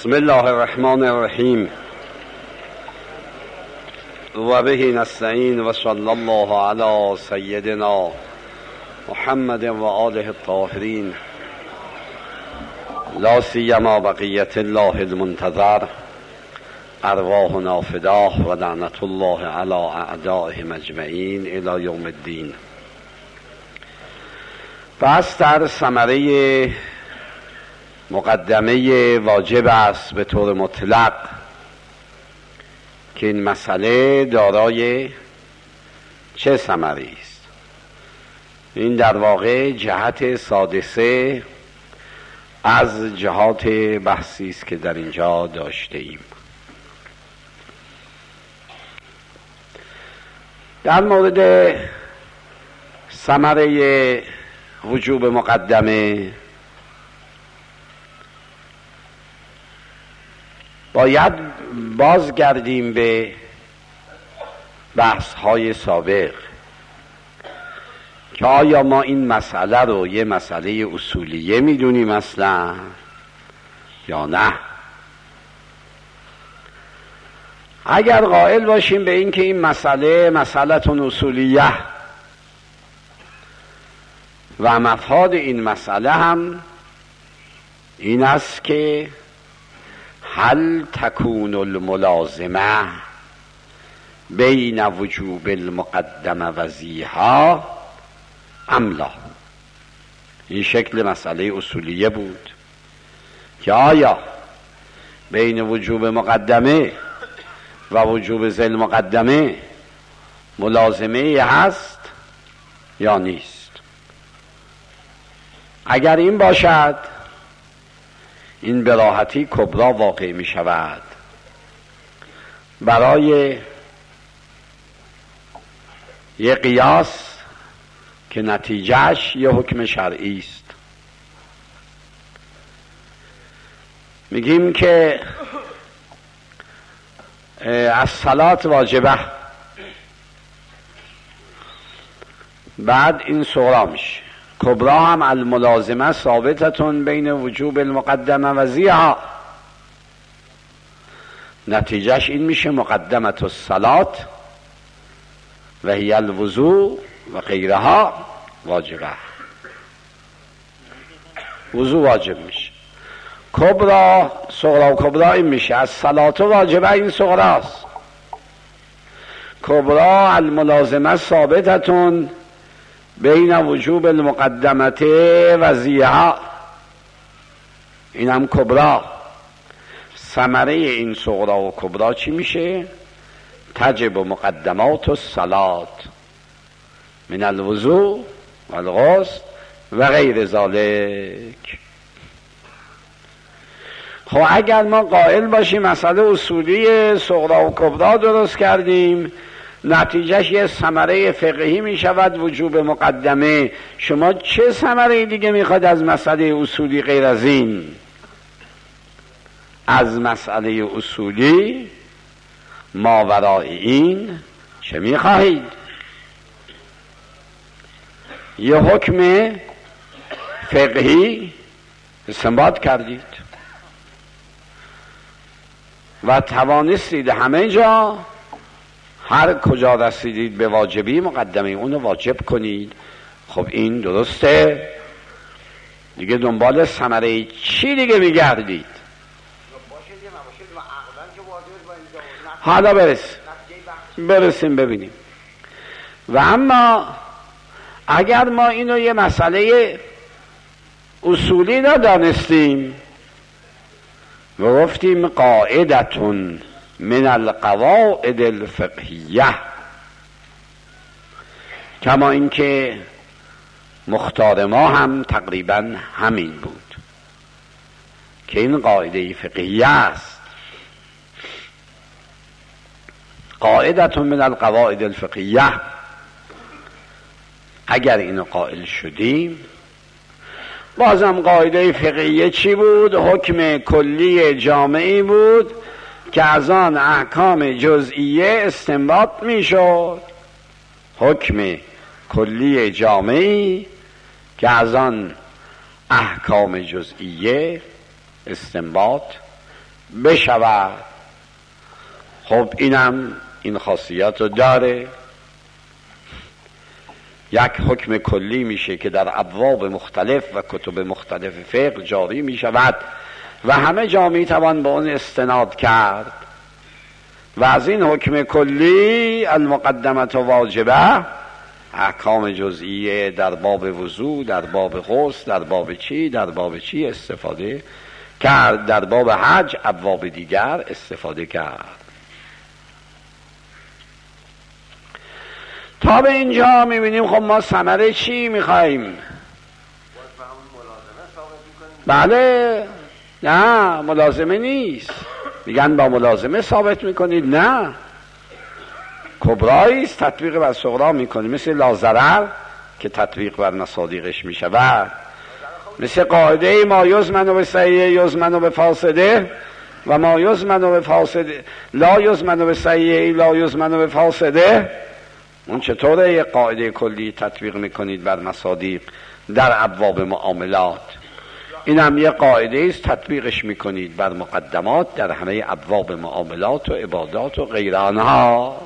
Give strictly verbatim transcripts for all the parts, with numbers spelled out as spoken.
بسم الله الرحمن الرحیم و به نستعین و صلی الله علی سیدنا محمد و آله الطاهرین لا سیما بقیت الله المنتظر ارواحنا فداه و لعنت الله علی اعدائهم اجمعین الی یوم الدین. پس در ثمره مقدمه واجب است به طور مطلق که این مسئله دارای چه ثمری است. این در واقع جهت سادسه از جهات بحثی است که در اینجا داشته ایم. در مورد ثمره وجوب مقدمه باید بازگردیم به بحث های سابق که آیا ما این مسئله رو یه مسئله اصولیه میدونیم اصلا یا نه. اگر قائل باشیم به این که این مسئله مسئلتون اصولیه و مفاد این مسئله هم این است که هل تکون الملازمه بین وجوب المقدمه و زیها ام لا. این شکل مسئله اصولیه بود که آیا بین وجوب مقدمه و وجوب ذیل مقدمه ملازمه هست یا نیست. اگر این باشد این به راحتی کبرا واقع می شود برای یه قیاس که نتیجهش یه حکم شرعی است. میگیم که الصلاة واجبه، بعد این صغرا میشه. کبرا هم الملازمه ثابتتون بین وجوب المقدمه و زیها، نتیجهش این میشه مقدمت الصلاة و هی الوضوء و غیرها واجبه. وضوء واجب میشه. کبرا صغرا و کبرا این میشه الصلاة واجبه، این صغراست. کبرا الملازمه ثابتتون بین وجوب المقدمت و زیها، این هم کبرا. ثمره این صغرا و کبرا چی میشه؟ تجب مقدمات الصلاة من الوضوء و الغسل و غیر ذالک. خب اگر ما قائل باشیم مسئله اصولی صغرا و کبرا درست کردیم، نتیجهش یه ثمره فقهی می شود وجوب مقدمه. شما چه ثمره دیگه میخواد از مسئله اصولی غیر از این؟ از مسئله اصولی ماورای این چه میخواهید؟ یه حکم فقهی استنباط کردید و توانستید همه جا هر کجا رسیدید به واجبی مقدمه اونو واجب کنید. خب این درسته دیگه، دنبال ثمره چی دیگه میگردید؟ حالا برسیم برسیم ببینیم. و اما اگر ما اینو یه مسئله اصولی ندانستیم و گفتیم قاعدتون من القواعد الفقهیه، کما اینکه مختار ما هم تقریبا همین بود که این قاعده فقهیه است. قاعدتون من القواعد الفقهیه، اگر اینو قائل شدیم بازم قاعده فقهیه چی بود؟ حکم کلی جامعی بود که از آن احکام جزئیه استنباط می شد. حکم کلی جامعی که از آن احکام جزئیه استنباط بشود. خب اینم این خاصیت رو داره. یک حکم کلی میشه که در ابواب مختلف و کتب مختلف فقه جاری میشود و همه جا میتوان به اون استناد کرد. و از این حکم کلی المقدمت واجبه، احکام جزئیه در باب وضو، در باب غسل، در باب چی در باب چی استفاده کرد، در باب حج ابواب دیگر استفاده کرد. تا به اینجا میبینیم خب ما ثمره چی میخواییم؟ بله، نه ملازمه نیست. میگن با ملازمه ثابت میکنید، نه، کبراییست تطبیق بر صغرا میکنید، مثل لازرر که تطبیق بر مصادیقش میشود، مثل قاعده ما یزمن به صحیح یزمن به فاسده و ما یزمن به فاسده لا یزمن به صحیح لا یزمن به فاسده. اون چطوره یک قاعده کلی تطبیق میکنید بر مصادیق در ابواب معاملات؟ این هم یه قاعده است تطبیقش میکنید بر مقدمات در همه ابواب معاملات و عبادات و غیر آنها.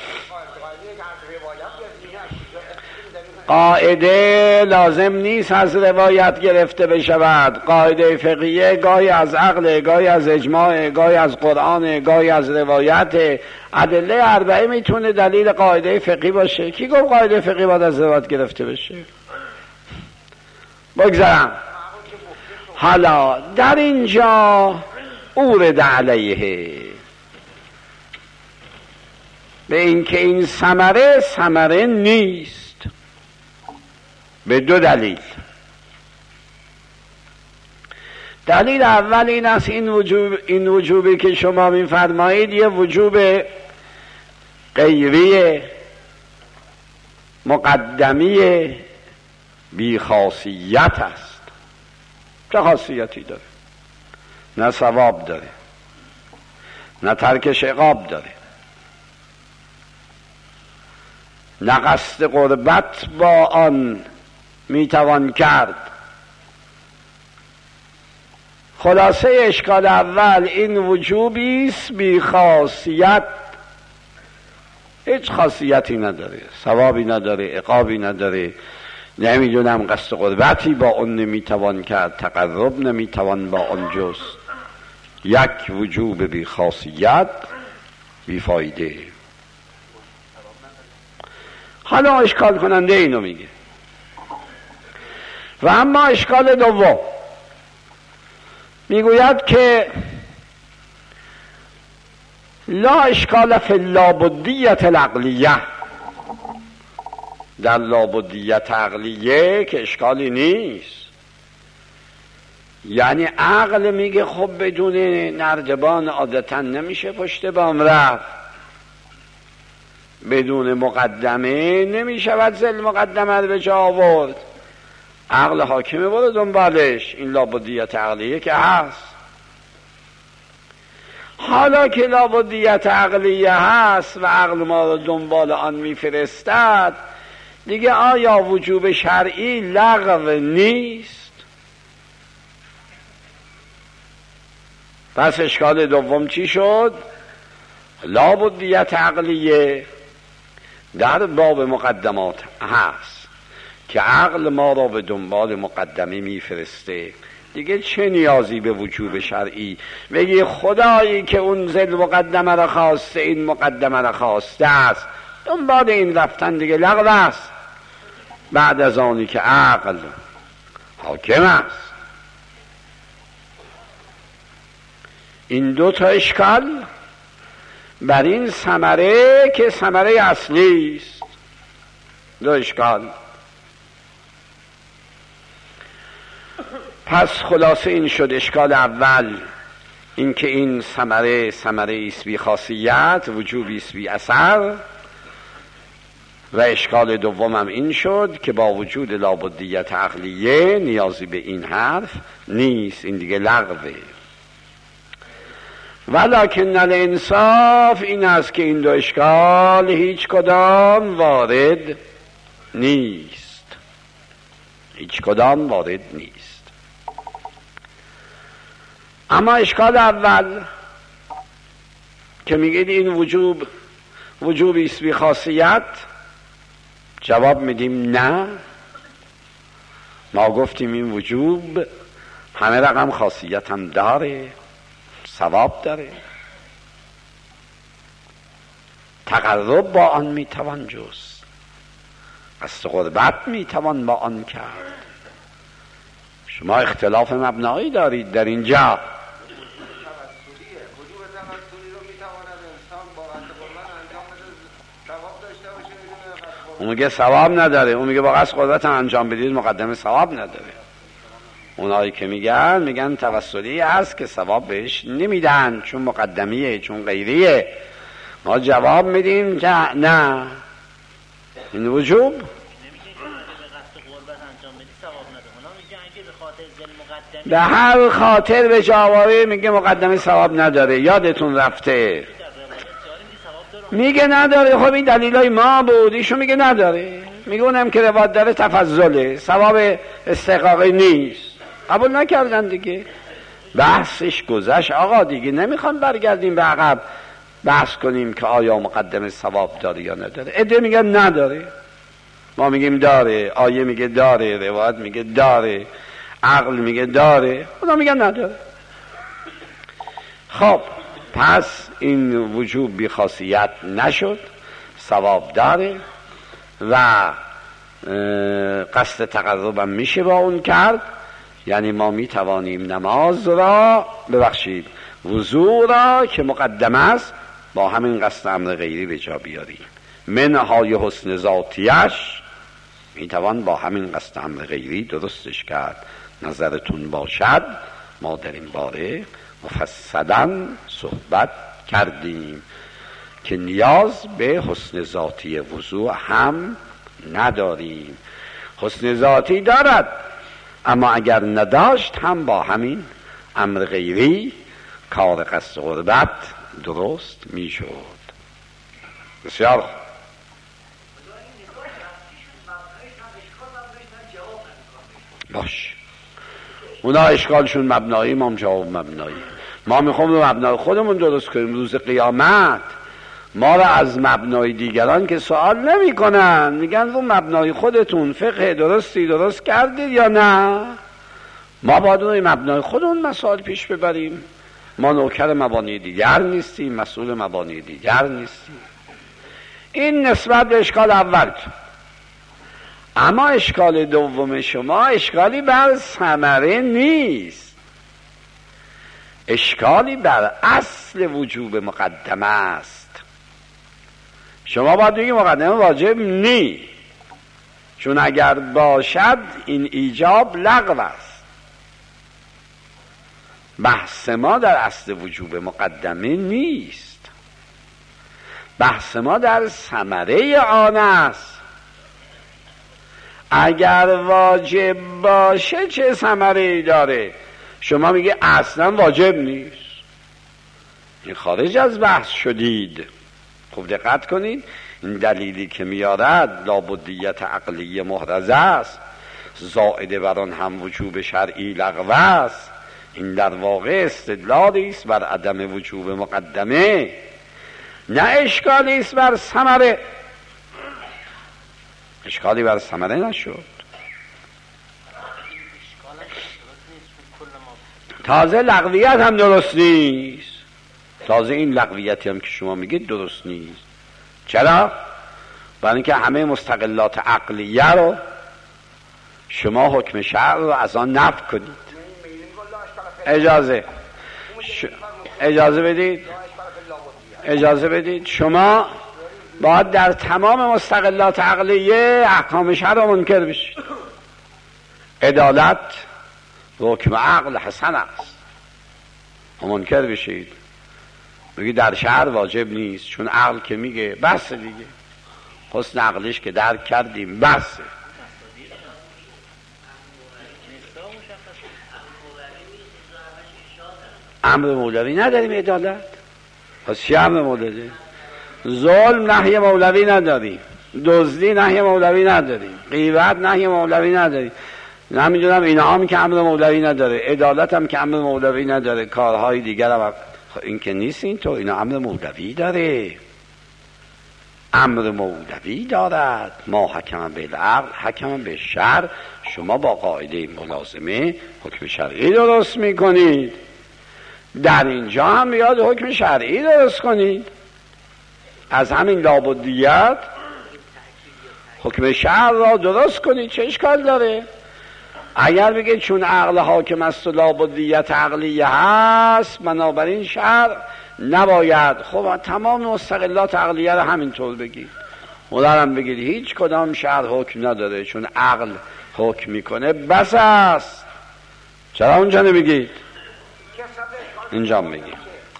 قاعده لازم نیست از روایت گرفته بشود. قاعده فقهیه گاهی از عقل، گاهی از اجماع، گاهی از قرآن، گاهی از روایت. ادله اربعه میتونه دلیل قاعده فقهی باشه. کی گفت قاعده فقهی باید از روایت گرفته بشه؟ بگذارم. حالا در اینجا اورد علیه به اینکه این ثمره ثمره نیست به دو دلیل. دلیل اول این است این وجوب این وجوبی که شما می‌فرمایید یه وجوب غیری مقدمی بی خاصیت است. چه خاصیتی داره؟ نه ثواب داره، نه ترک عقاب داره، نه قصد قربت با آن میتوان کرد. خلاصه اشکال اول این وجوبی است بی خاصیت، هیچ خاصیتی نداره، ثوابی نداره، عقابی نداره، نمیدونم قصد قربتی با اون نمیتوان کرد، تقرب نمیتوان با اون جست. یک وجوب بی خاصیت بی فایده. حالا اشکال کننده اینو میگه. و اما اشکال دوم میگوید که لا اشکال فی اللابدیت العقلیه، در لابدیت عقلیه که اشکالی نیست. یعنی عقل میگه خب بدون نردبان عادتا نمیشه پشت بام رفت، بدون مقدمه نمیشود زل مقدمه رو به جا آورد. عقل حاکمه برو دنبالش، این لابدیت عقلیه که هست. حالا که لابدیت عقلیه هست و عقل ما رو دنبال آن میفرستد، دیگه آیا وجوب شرعی لغو نیست؟ پس اشکال دوم چی شد؟ لابدیت عقلیه در باب مقدمات هست که عقل ما را به دنبال مقدمه میفرسته، دیگه چه نیازی به وجوب شرعی؟ بگی خدایی که اون زل مقدمه را خواسته این مقدمه را خواسته است، دنبال این رفتن دیگه لغو است بعد از آنی که عقل حاکم است. این دو تا اشکال بر این ثمره که ثمره اصلی است. دو اشکال. پس خلاصه این شد اشکال اول این که این ثمره ثمره است بی خاصیت، وجوبی است بی اثر. و اشکال دومم این شد که با وجود لابدیت عقلیه نیازی به این حرف نیست، این دیگه لغوه. ولکن الانصاف این است که این دو اشکال هیچ کدام وارد نیست، هیچ کدام وارد نیست. اما اشکال اول که میگید این وجوب وجوبی است بی خاصیت، جواب میدیم نه، ما گفتیم این وجوب همه رقم خاصیت هم داره، ثواب داره، تقرب با آن میتوان جست، قصد قربت میتوان با آن کرد. شما اختلاف مبنایی دارید در اینجا. اون میگه ثواب نداره، اون میگه با قصد قدرت انجام بدید مقدمه ثواب نداره. اونایی که میگن میگن توسلی هست که ثواب بهش نمیدن چون مقدمیه، چون غیریه. ما جواب میدیم که نه، این وجوب به هر خاطر به جوابه میگه مقدمه ثواب نداره. یادتون رفته میگه نداره. خب این دلیلای ما بود، ایشون میگه نداره، میگه اونم که روایت داره تفضله، ثواب استحقاقی نیست. قبول نکردن دیگه، بحثش گذشت. آقا دیگه نمیخوام برگردیم به عقب بحث کنیم که آیا مقدمه ثواب داره یا نداره. عده میگن نداره، ما میگیم داره، آیه میگه داره، روایت میگه داره، عقل میگه داره، اونا میگن نداره. خب پس این وجوب بی خاصیت نشد، ثواب داره و قصد تقربم میشه با اون کرد. یعنی ما میتوانیم نماز را ببخشید وضو را که مقدم است با همین قصد امر غیری به جا بیاریم. منهای حسن ذاتیش میتوان با همین قصد امر غیری درستش کرد. نظرتون باشد ما در این باره مفصلا صحبت کردیم که نیاز به حسن ذاتی وضو هم نداریم. حسن ذاتی دارد، اما اگر نداشت هم با همین امر غیری کار قصد قربت درست میشد. بسیار باش، اونا اشکالشون مبنایی، ما هم جواب مبنایی. ما میخوام رو مبنای خودمون درست کنیم. روز قیامت ما را از مبنای دیگران که سوال نمی کنن، میگن رو مبنای خودتون فقه درستی درست کردید یا نه. ما باید روی مبنای خودمون مسائل پیش ببریم. ما نوکر مبانی دیگر نیستیم، مسئول مبانی دیگر نیستیم. این نسبت به اشکال اول. اما اشکال دوم شما اشکالی بر ثمره نیست، اشکالی بر اصل وجوب مقدمه است. شما باید بگید مقدمه واجب نی، چون اگر باشد این ایجاب لغو است. بحث ما در اصل وجوب مقدمه نیست، بحث ما در ثمره آن است. اگر واجب باشه چه ثمره‌ای داره؟ شما میگه اصلا واجب نیست، این خارج از بحث شدید. خوب دقت کنید، این دلیلی که میارد لابدیت عقلی محرزه است، زائده بر آن هم وجوب شرعی لغو است. این در واقع استدلالی است بر عدم وجوب مقدمه، نه اشکالی است بر ثمره. اشکالی بر ثمره نشد. تازه لغویت هم درست نیست، تازه این لغویتی هم که شما میگید درست نیست. چرا؟ برای اینکه همه مستقلات عقلیه رو شما حکم شرع رو از آن نفی کنید. اجازه ش... اجازه بدید اجازه بدید شما باید در تمام مستقلات عقلیه احکام شرع رو منکر بشید. عدالت حکم عقل حسن است، منکر بشید، بگید در شرع واجب نیست، چون عقل که میگه بس دیگه، حسن عقلش که درک کردیم بس. امر مولوی نداریم عدالت، پس چی امر مولوی؟ ظلم نهی مولوی نداریم، دزدی نهی مولوی نداریم، غیبت نهی مولوی نداریم، نمیدونم اینها هم که امر مولوی نداره، عدالت هم که امر مولوی نداره، کارهای دیگر هم این که نیست. این تو اینا امر مولوی داره، امر مولوی دارد. ما حکم بالعقل حکم بالشرع. شما با قاعده ملازمه حکم شرعی درست میکنید، در اینجا هم بیاد حکم شرعی درست کنید. از همین لابدیت حکم شرع را درست کنید، چه اشکال داره؟ اگر بگه چون عقل حاکم است و لابدیت عقلیه هست بنابراین شرع نباید، خب تمام مستقلات عقلیه رو همینطور بگید. مدرم بگید هیچ کدام شرع حکم نداره، چون عقل حکم میکنه بس است. چرا اونجا نمیگید؟ اینجا میگید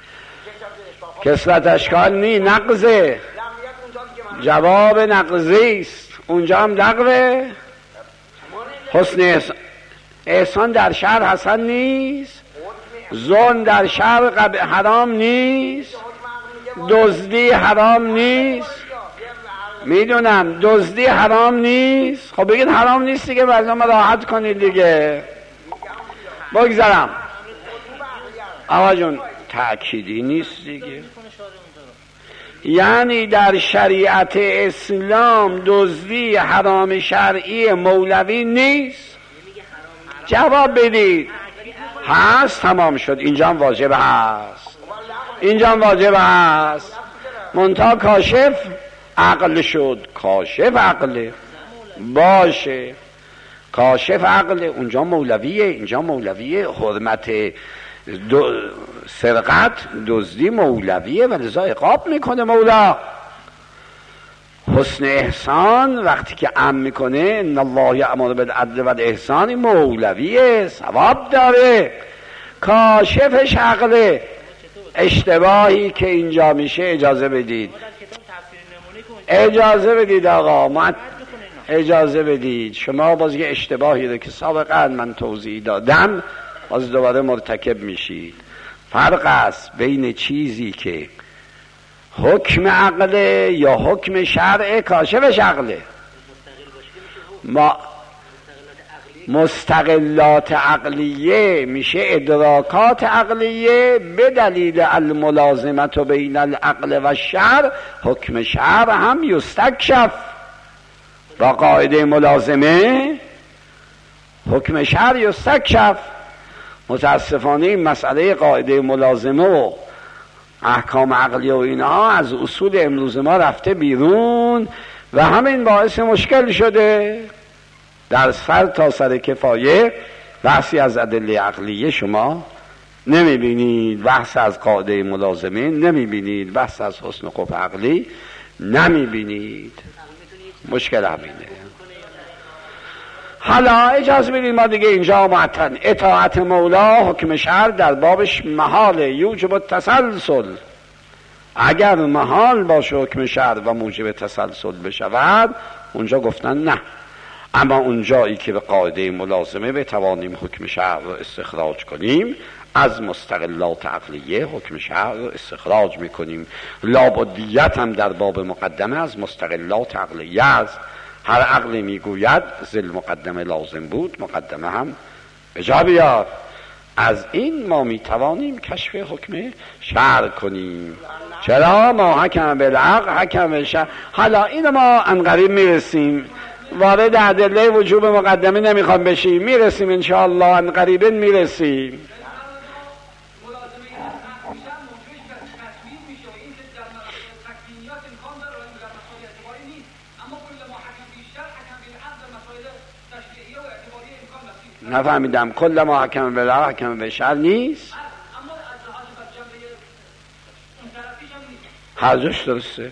کسرت اشکال نی، نقضه، جواب نقضی است. اونجا هم لغوه. حسن احسان, احسان در شرع حسن نیست، ظلم در شرع حرام نیست، دزدی حرام نیست. میدونم دزدی حرام نیست، خب بگید حرام نیست دیگه، برنامه راحت کنید دیگه. بگذارم آقا جون تأکیدی نیست دیگه، یعنی در شریعت اسلام دزدی حرام شرعی مولوی نیست. جواب بدید. هست، تمام شد. اینجا هم واجب هست، اینجا هم واجب هست. منتها کاشف عقل شد، کاشف عقله باشه، کاشف عقله. اونجا مولویه، اینجا مولویه. حرمت دو سرقت دزدی مولویه و لذا عقاب میکنه مولا. حسن احسان وقتی که امر میکنه ان الله یأمر بالعدل والاحسان مولویه، ثواب داره. کاشفش عقله. اشتباهی که اینجا میشه اجازه بدید، اجازه بدید آقا، من اجازه بدید. شما باز یه اشتباهی رو که سابقا من توضیح دادم باز دوباره مرتکب میشید. فرق است بین چیزی که حکم عقله یا حکم شرع. کاشفش عقله. ما مستقلات عقلیه میشه ادراکات عقلیه به دلیل الملازمت بین العقل و شرع. حکم شرع هم یستکشف با قاعده ملازمه، حکم شرع یستکشف. متاسفانه این مسئله قاعده ملازمه و احکام عقلیه و اینها از اصول امروز ما رفته بیرون و همین باعث مشکل شده. در سر تا سر کفایه بحثی از ادله عقلیه شما نمیبینید، بحث از قاعده ملازمه نمیبینید، بحث از حسن قبح عقلی نمیبینید. مشکل همینه. حالا اجازه بدید ما دیگه اینجا معتن اطاعت مولا حکم شرع در بابش محال یوجب التسلسل. اگر محال باشه حکم شرع و موجب تسلسل بشود اونجا گفتن نه. اما اونجایی که به قاعده ملازمه بتوانیم حکم شرع رو استخراج کنیم از مستقلات عقلیه حکم شرع رو استخراج میکنیم. لابدیت هم در باب مقدمه از مستقلات عقلیه است. هر عقلی میگوید ذل مقدمه لازم بود، مقدمه هم بجا بیار. از این ما میتوانیم کشف حکم شرع کنیم. چرا؟ ما حکم بالعقل حکم بالشرع. حالا اینو ما انقریب میرسیم، وارد ادله وجوب مقدمه نمیخوام بشیم، میرسیم انشاءالله، انقریبا میرسیم. نفهمیدم. کل ما حکم بالعقل حکم بالشرع نیست. هر دوش درسته،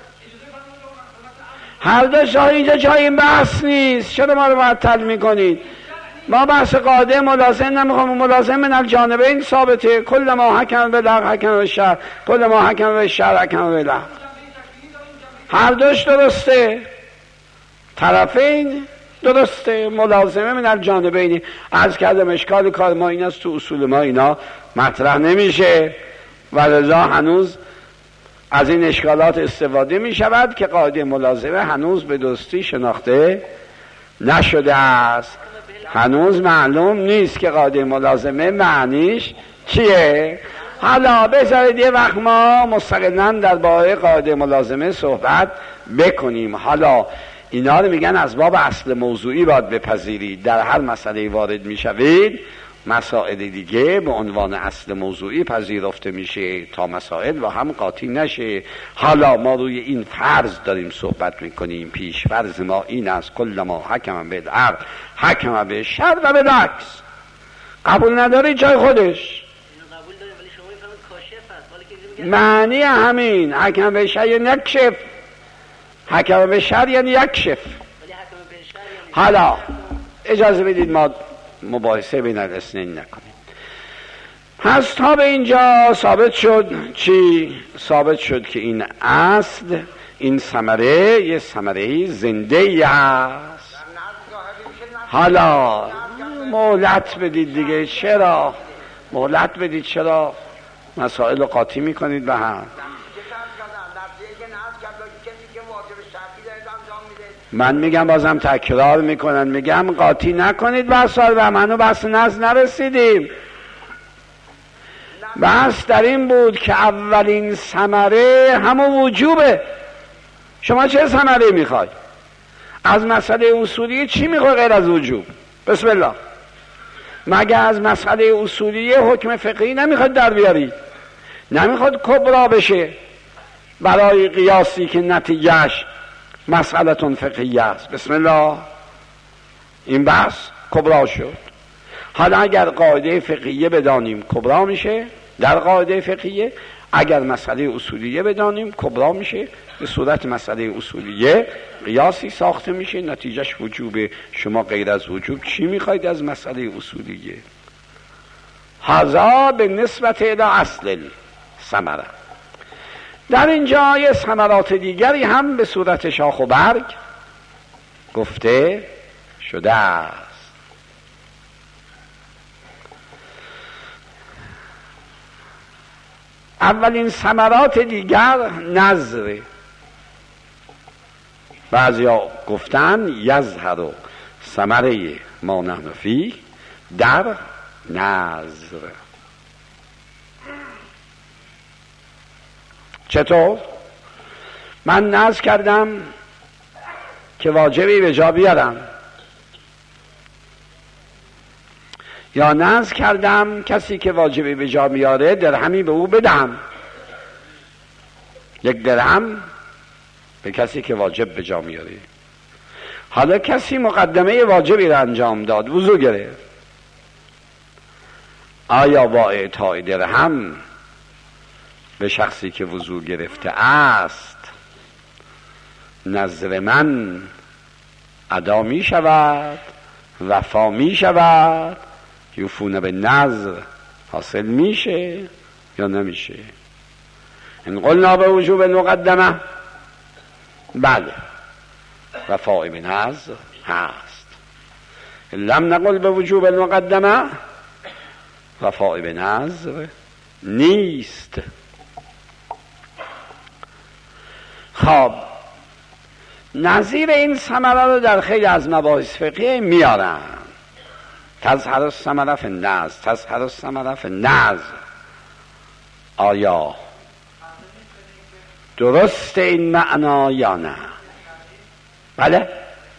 هر دوش. اینجا جای این بحث نیست. چرا ما رو معطل میکنید؟ ما بحث قاعده ملازم نمیخوام. ملازم من الجانبین ثابته. کل ما حکم بالعقل حکم بالشرع، کل ما حکم بالشرع حکم بالعقل. هر دوش درسته، طرفین درسته. ملازمه من الجانبینی. عرض کردم اشکال کار ما این است تو اصول ما اینا مطرح نمیشه و لذا هنوز از این اشکالات استفاده می شود که قاعده ملازمه هنوز به درستی شناخته نشده است. هنوز معلوم نیست که قاعده ملازمه معنیش چیه. حالا بذارید یه وقت ما مستقلاً در باره قاعده ملازمه صحبت بکنیم. حالا اینا رو میگن از باب اصل موضوعی باید بپذیرید. در هر مسئله وارد میشوید مسائل دیگه به عنوان اصل موضوعی پذیرفته میشه تا مسائل با هم قاطی نشه. حالا ما روی این فرض داریم صحبت میکنیم. پیش فرض ما این است کل ما حکم بالعقل حکم بالشرع و بالعکس. قبول نداری جای خودش معنی همین. حکم بالشرع یعنی یکشف، حکم بالشرع یعنی یکشف. حالا اجازه بدید ما مباحثه بین الاثنین نکنیم. پس تا به اینجا ثابت شد چی؟ ثابت شد که این اصل، این ثمره یه ثمره زنده است. حالا مهلت بدید دیگه. چرا مهلت بدید؟ چرا مسائل رو قاطی میکنید به هم؟ من میگم بازم تکرار میکنن، میگم قاطی نکنید بحثا و منو بحث نز نرسیدیم. بحث در این بود که اولین ثمره همون وجوبه. شما چه ثمره میخوای؟ از مسئله اصولی چی میخوای غیر از وجوب؟ بسم الله. مگه از مسئله اصولی حکم فقهی نمیخواد در بیاری؟ نمیخواد کبرا بشه برای قیاسی که نتیجهش مسئلتون فقهی است؟ بسم الله. این بحث کبرا شد. حالا اگر قاعده فقهیه بدانیم کبرا میشه در قاعده فقهیه، اگر مسئله اصولیه بدانیم کبرا میشه. به صورت مسئله اصولیه قیاسی ساخته میشه نتیجهش وجوبه. شما غیر از وجوب چی میخواید از مسئله اصولیه؟ هذا به نسبت الى اصل ثمره. در اینجا یه ثمرات دیگری هم به صورت شاخ و برگ گفته شده است. اولین ثمرات دیگر نظر. بعضیا گفتن یظهر ثمره ما نحن فیه در نظر. چطور؟ من نظر کردم که واجبی به جا بیارم، یا نظر کردم کسی که واجبی به جا میاره درهمی به او بدم. یک درهم به کسی که واجب به جا میاره. حالا کسی مقدمه واجبی را انجام داد، وضو گرفت. آیا با اعطای درهم به شخصی که وضو گرفته است نظر من ادا می شود، وفا می شود، یوفون به نظر حاصل میشه یا نمیشه؟ این قلنا به وجوب مقدمه بله وفا به نظر هست. لم نقل به وجوب مقدمه وفا به نظر نیست. خب نظیر این ثمره رو در خیلی از مباحث فقهی میارن. تظهر الثمره فی النظر، تظهر الثمره فی النظر. آیا درست این معنا یا نه؟ بله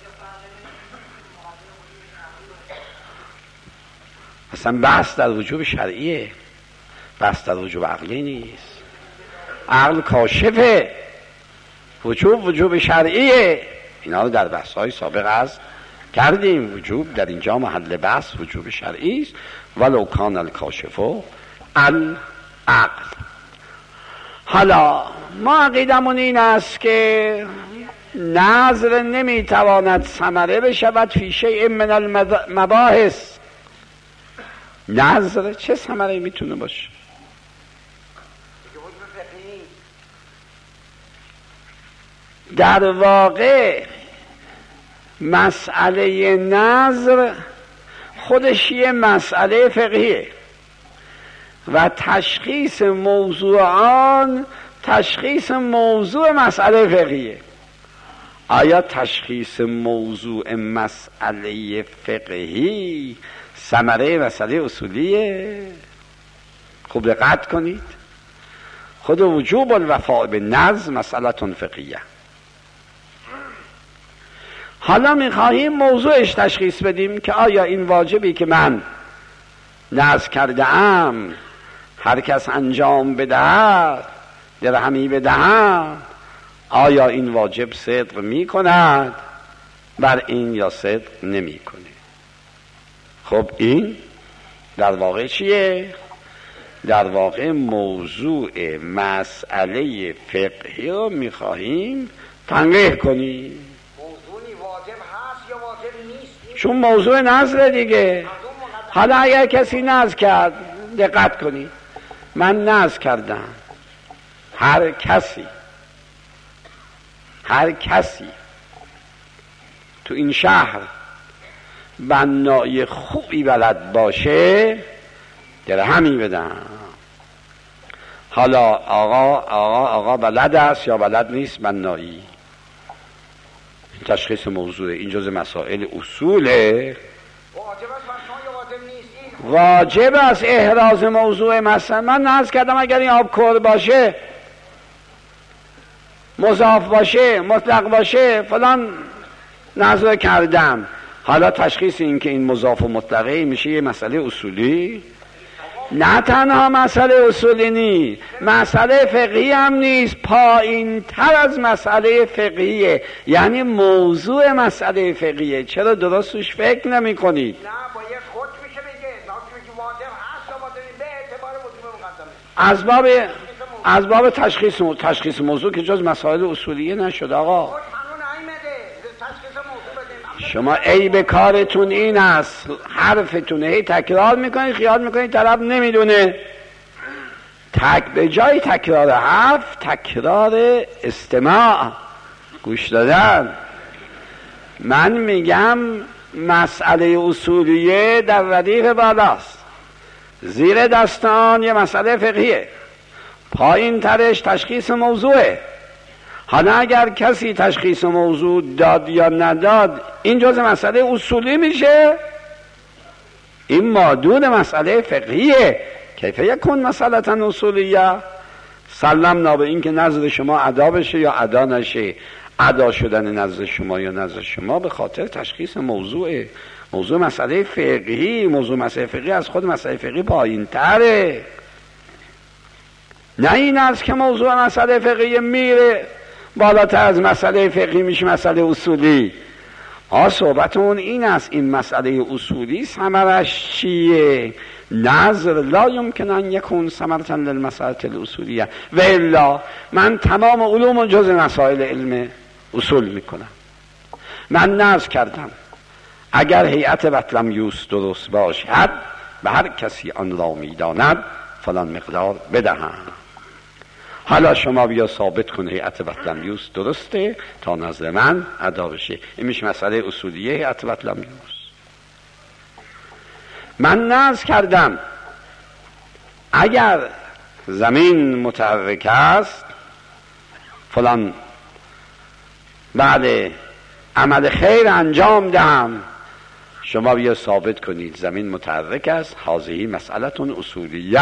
اصلا بحث در وجوب شرعیه، بحث در وجوب عقلی نیست. عقل کاشفه، وجوب وجوب شرعیه. اینا رو در بحث‌های سابق از کردیم. وجوب در اینجا محل بحث وجوب شرعی است. ولو کان الکاشف العقل. حالا ما عقیدمون این است که نظر نمیتواند ثمره بشود فی شیء من المباحث. نظر چه ثمره میتونه باشه؟ در واقع مسئله نظر خودش یه مسئله فقهیه و تشخیص موضوع آن تشخیص موضوع مسئله فقهیه. آیا تشخیص موضوع مسئله فقهی ثمره مسئله اصولیه؟ خوب دقت کنید. خود وجوب الوفاء به نظم مسئله فقهیه. حالا میخواهیم موضوعش تشخیص بدیم که آیا این واجبی که من نظم کرده ام هر کس انجام بدهد درهمی بدهد، آیا این واجب صدق می کند بر این یا صدق نمی کنه؟ خب این در واقع چیه؟ در واقع موضوع مسئله فقهی رو می خواهیم تنقیح کنیم. موضوعی واجب هست یا واجب نیست؟ چون موضوع نظر دیگه. حالا اگر کسی نظر کرد، دقت کنید، من نظر کردم هر کسی هر کسی تو این شهر بنای خوبی بلد باشه درهمی بدم. حالا آقا آقا آقا بلد است یا بلد نیست بنایی؟ تشخیص موضوع این جز مسائل اصوله. واجب است بر شما یا واجب نیست؟ این واجب است احراز موضوع. مثلا من نظر کردم اگر این آب کور باشه، مضاف باشه، مطلق باشه، فلان نظر کردم. حالا تشخیص این که این مضاف و مطلقه میشه یه مسئله اصولی؟ نه تنها مسئله اصولی نیست، مسئله فقهی هم نیست، پایین تر از مسئله فقهیه. یعنی موضوع مسئله فقهیه. چرا درستش فکر نمی کنید؟ نه باید خود میشه بگه حکمی که واجب هست یا واجب به اعتبار موضوع مقدمه. از باب از باب تشخیص تشخیص موضوع که جز مسائل اصولیه نشد آقا. خود قانون نیامده تشخیص موضوع بدیم. شما عیب کارتون این است، حرفتون هی تکرار میکنید، خیال میکنید طرف نمیدونه. تک به جای تکرار حرف تکرار استماع، گوش دادن. من میگم مسئله اصولیه در ردیف بالاست، زیر دستان یه مسئله فقهیه، پایین ترش تشخیص موضوعه. حالا اگر کسی تشخیص موضوع داد یا نداد، این جز مسئله اصولی میشه، این مادون مسئله فقهیه. کیف یکون مسئله اصولیه؟ سلمنا به این که نظر شما ادا بشه یا ادا نشه. ادا شدن نظر شما یا نظر شما به خاطر تشخیص موضوعه. موضوع مسئله فقهی، موضوع مسئله فقهی از خود مسئله فقهی پایین تره. نه این است که موضوع مسئله فقهی میره بالاتر از مسئله فقهی میشه مسئله اصولی. آه صحبتون این است، این مسئله اصولی ثمرش چیه؟ نظر لا یمکن ان یکون ثمرة للمسألة الاصولیه و الا من تمام علوم جز مسائل علم اصول میکنم. من نظر کردم اگر هیئت بطلمیوس درست باشد به هر کسی آن را میداند فلان مقدار بدهم. حالا شما بیا ثابت کن هیئت بطلمیوس درسته تا نظر من ادا بشه. این میشه مسئله اصولیه هیئت بطلمیوس. من نظر کردم اگر زمین متحرک است فلان بعد عمل خیر انجام دهم. شما بیا ثابت کنید زمین متحرک است، هذه مسئله اصولیه.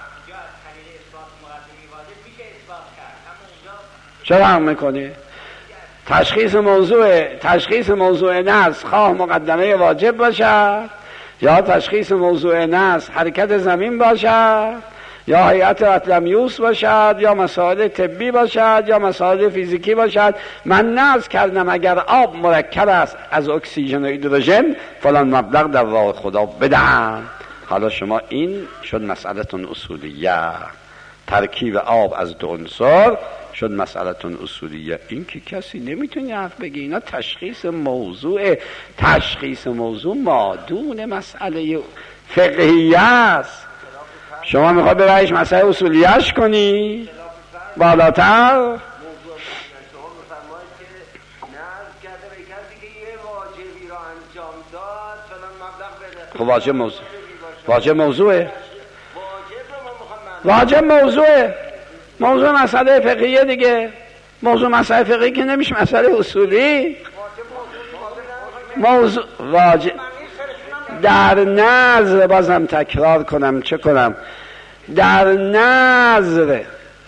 چرا هم میکنه؟ تشخیص موضوع تشخیص موضوع نص خواه مقدمه واجب باشد یا تشخیص موضوع نص حرکت زمین باشد یا هیئت بطلمیوس باشد یا مسائل طبی باشد یا مسائل فیزیکی باشد. من نظر کردم اگر آب مرکب است از اکسیژن و هیدروژن فلان مبلغ در راه خدا بدهم. حالا شما این شد مسئله اصولیه. ترکیب آب از دو عنصر شد مسئله اصولیه. این که کسی نمیتونه حرف بگه. اینا تشخیص موضوع. تشخیص موضوع مادون مسئله فقهیه است. شما میخواد برایش مسئله اصولیهش کنی بالاتر. خب واجب موضوع واجب موضوعه واجب موضوعه موضوع مسئله فقهیه دیگه. موضوع مسئله فقهی که نمیشه، مسئله اصولی. موضوع واجب در نظر، بازم تکرار کنم چه کنم، در نظر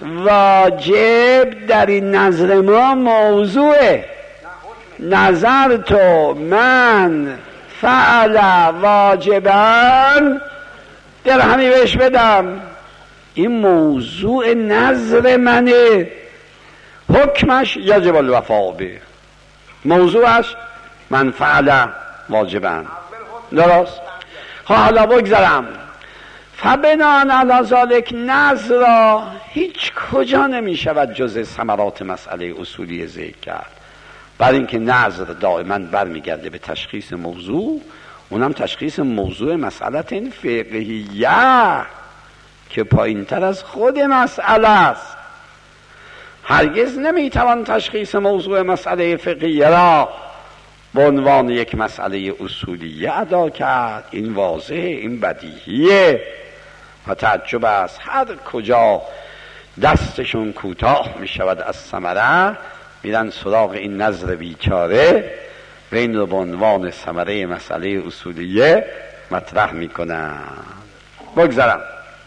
واجب در این نظر ما موضوعه. نظر تو من فعل واجبا درهمی بهش بدم، این موضوع نظر منه، حکمش یجب الوفا به، موضوعش من فعل واجبا. درست؟ حالا بگذارم فبنان علی ذالک نظر را هیچ کجا نمی شود جز ثمرات مسئله اصولی ذکر کرد، برای اینکه نظر دائما برمیگرده به تشخیص موضوع، اونم تشخیص موضوع مسئله فقهیه که پایین تر از خود مسئله است. هرگز نمیتوان تشخیص موضوع مسئله فقهیه را به عنوان یک مسئله اصولیه ادا کرد. این واضحه، این بدیهیه و تعجب است هر کجا دستشون کوتاه می شود از ثمره میرن سراغ این نظر بیچاره و این رو به عنوان ثمره مسئله اصولیه مطرح می کنن. بگذارم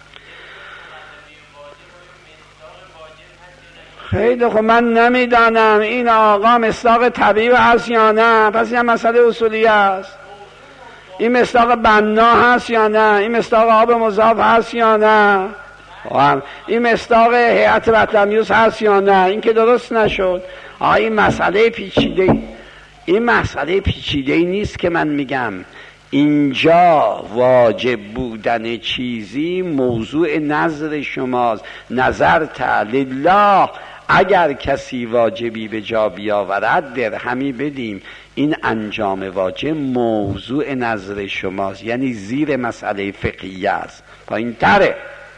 خیلی خب من نمیدانم این آقا مصداق طبیعی هست یا نه، پس این مسئله اصولی است. این مصداق بنا هست یا نه، این مصداق آب مضاف هست یا نه، این مصداق هیئت بطلمیوس هست یا نه، این که درست نشد. آقا این مسئله پیچیده، این مسئله پیچیده نیست که من میگم اینجا واجب بودن چیزی موضوع نظر شماست. نظر لله، اگر کسی واجبی به جا بیاورد درهمی بدیم، این انجام واجب موضوع نظر شماست، یعنی زیر مسئله فقهی است، پایین تره.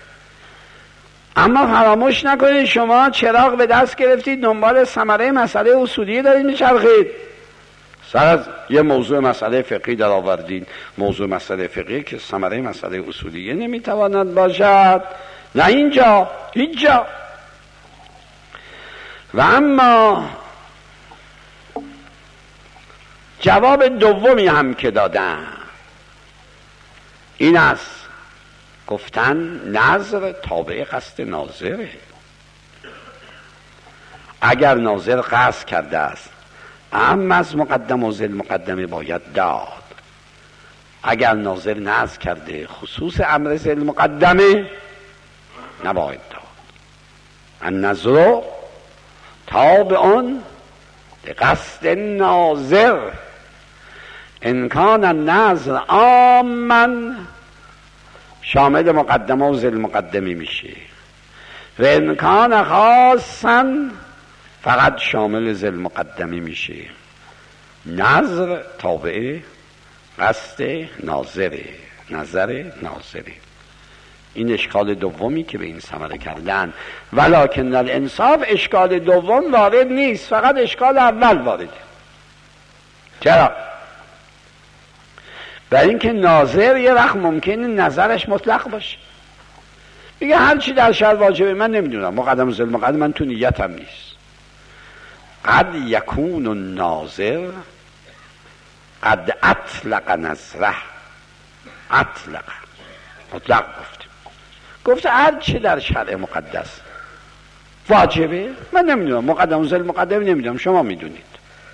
اما فراموش نکنید شما چراغ به دست گرفتید دنبال ثمره مسئله اصولی دارید میچرخید، سر از یه موضوع مسئله فقهی در آوردین. موضوع مسئله فقهی که ثمره مسئله اصولیه نمیتواند باشد، نه اینجا هیچ جا. و اما جواب دومی هم که دادن این است، گفتن نظر تابع قصد ناظره. اگر ناظر قصد کرده است اما از مقدم و ذل مقدمه باید داد، اگر ناظر نظر کرده خصوص امر ذل مقدمه نباید داد. النظر تابع لقصد ناظر، ان کان النظر عاما شامل مقدمه و ذل مقدمه میشه، و ان کان خاصا فقط شامل ذل مقدمه میشه. نظر تابع قصد ناظره، نظر ناظره. این اشکال دومی که به این ثمره کردن، ولکن الانصاف اشکال دوم وارد نیست، فقط اشکال اول وارده. چرا؟ برای اینکه ناظر یه وقت ممکنه نظرش مطلق باشه، میگه هر چی در شرع واجبه من نمیدونم، مقدم و ذل مقدم من تو نیتم نیست. قد یکون الناظر قد اطلق نظره، اطلق مطلق گفته، گفته هر چی در شرع مقدس واجبه من نمیدونم، مقدم و ذل مقدم نمیدونم، شما میدونید.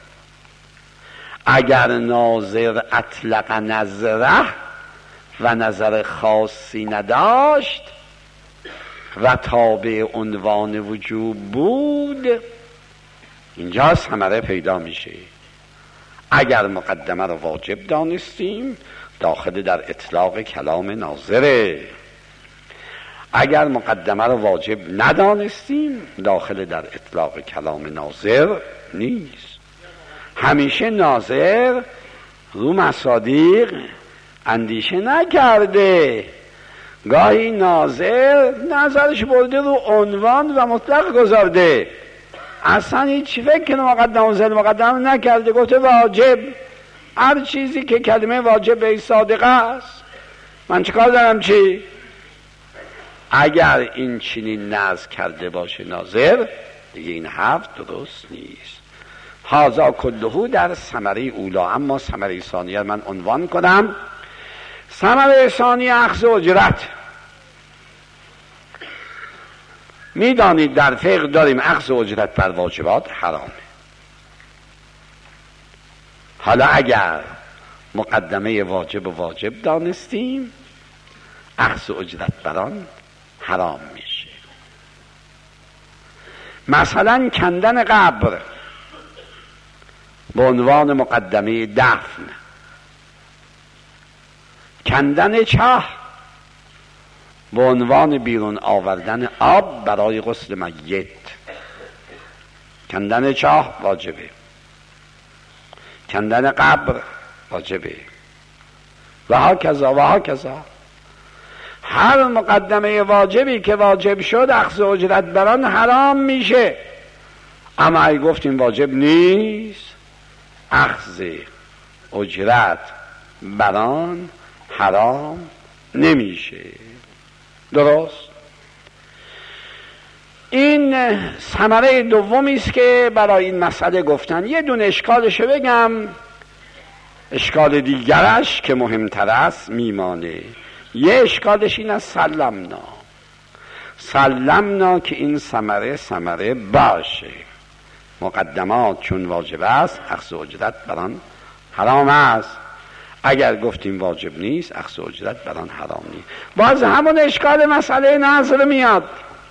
اگر ناظر اطلق نظره و نظر خاصی نداشت و تابع عنوان وجوب بود، اینجا ثمره پیدا میشه. اگر مقدمه رو واجب دانستیم داخل در اطلاق کلام ناظره، اگر مقدمه رو واجب ندانستیم داخل در اطلاق کلام ناظر نیست. همیشه ناظر رو مصادیق اندیشه نکرده، گاهی ناظر نظرش برده رو عنوان و مطلق گذارده، اصلا هیچ فکر مقدم و ذل مقدم نکرده، گفته واجب، هر چیزی که کلمه واجب به صادقه است من چیکار دارم چی؟ اگر این چنین نظر کرده باشه ناظر، دیگه این حرف درست نیست. هازا کلهو در ثمره اولا. اما ثمره ثانیه من عنوان کنم. ثمره ثانیه اخذ اجرت. میدانید در فقه داریم اخذ اجرت بر واجبات حرامه. حالا اگر مقدمه واجب و واجب دانستیم، اخذ اجرت بر آن حرام میشه. مثلا کندن قبر به عنوان مقدمه دفن، کندن چاه به عنوان بیرون آوردن آب برای غسل میت. کندن چاه واجبه، کندن قبر واجبه و ها کذا و ها کذا. هر مقدمه واجبی که واجب شد اخذ اجرت بران حرام میشه. اما اگه گفتیم واجب نیست، اخذ اجرت بران حرام نمیشه. درست؟ این ثمره دومی است که برای این مسئله گفتن. یه دونه اشکالشو بگم، اشکال دیگرش که مهمتر است میمانه. یه اشکالش این است سلمنا سلمنا که این ثمره ثمره باشه. مقدمات چون واجب است اخذ اجرت بران حرام است. اگر گفتیم واجب نیست اخذ اجرت بران حرام نیست. باز همون اشکال مسئله نظر میاد.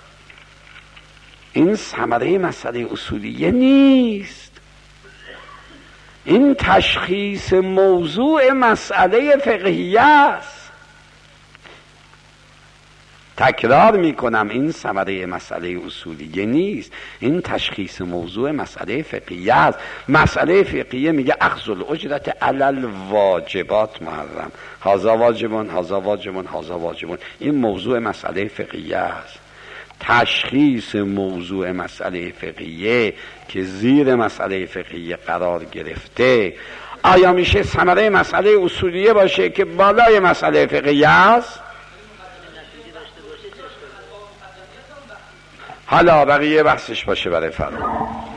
این ثمره مسئله اصولیه نیست، این تشخیص موضوع مسئله فقهیه است. تکرار میکنم، این ثمره مسئله اصولیه نیست، این تشخیص موضوع مسئله فقهیه است. مسئله فقهیه میگه اخذ الاجرت علی الواجبات محرم، هذا واجبون هذا واجبون هذا واجبون. این موضوع مسئله فقهیه است. تشخیص موضوع مسئله فقهیه که زیر مسئله فقهیه قرار گرفته آیا میشه ثمره مسئله اصولیه باشه که بالای مسئله فقهیه است؟ حالا بقیه بحثش باشه برای فردا.